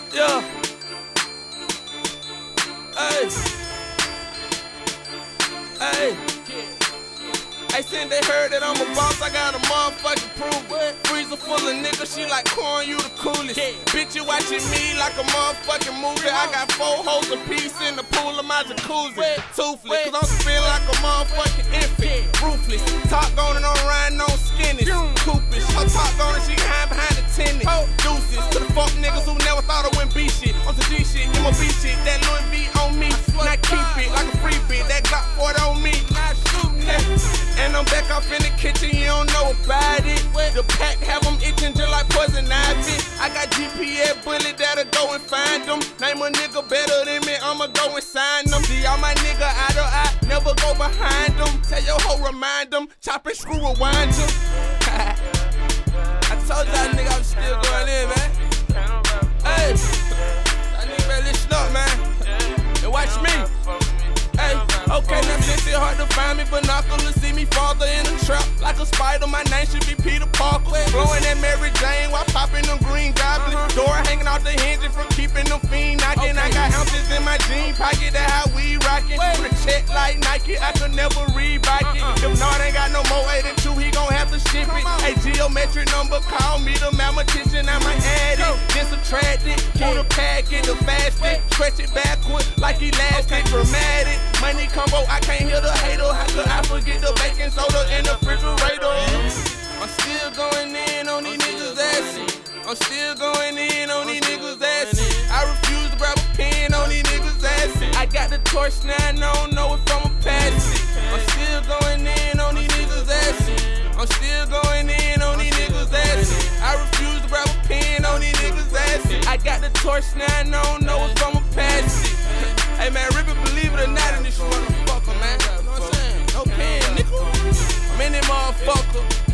Yeah. Hey. Hey. Hey, since they heard that I'm a boss, I got a motherfucking proof it. Freezer full of niggas, she like corn, you the coolest. Bitch, you watching me like a motherfucking movie. I got 4 hoes apiece in the pool of my jacuzzi. Toothless, cause I'm spin like a motherfucking infant. Ruthless, talk on and on, riding on skinnies. Coopish, her talk on and she hide behind the tennis. Deuces, to the fuck niggas who never thought I wouldn't be shit. On some G shit, MOB shit, that Louis V on me. Now keep it like a free bit, that Glock 40 on me. And I'm back off in the kitchen, you don't know about it. The pack have them itching just like poison ivy. I got GPS bullet that'll go and find them. Name a nigga better than me, I'ma go and sign them. See all my nigga eye to eye, never go behind them. Tell your hoe remind them, chop and screw rewind them. I told y'all nigga I was still going in, man. Hey, y'all nigga better listen up, man. And watch me. Hey, okay, now since it's hard to find me, binoculars see me farther in the trap. Like a spider, my name should be Peter Parker. Blowing that Mary Jane while popping them green goblins. Door hanging off the hinges from keeping them fiend knocking. I got ounces in my jean pocket, that's how we rockin'. With a check like Nike, I could never Reebok it. If Nard ain't got no more weight than 2, he gon' have to ship it. Hey, geometric number, call me the mathematician, I'm an addict. Then subtract it, pull the packet, the fastest. Stretch it backward like elastic, dramatic. Money combo, I can't hear the hater. How could I forget the baking soda in the refrigerator? I'm still going in on these niggas' asses. I'm still going in on these niggas' asses. I refuse to grab a pen on these niggas' asses. I got the torch now, I don't know if I'ma pass it. I'm still going in on these niggas' asses. I'm still going in on these niggas' asses. I refuse to grab a pen on these niggas' asses. I got the torch now, I don't know if I'ma pass it. Hey man, Rippy, believe it or not in this motherfucker, man. You know what I'm saying? No pen, nigga. I'm in that motherfucker.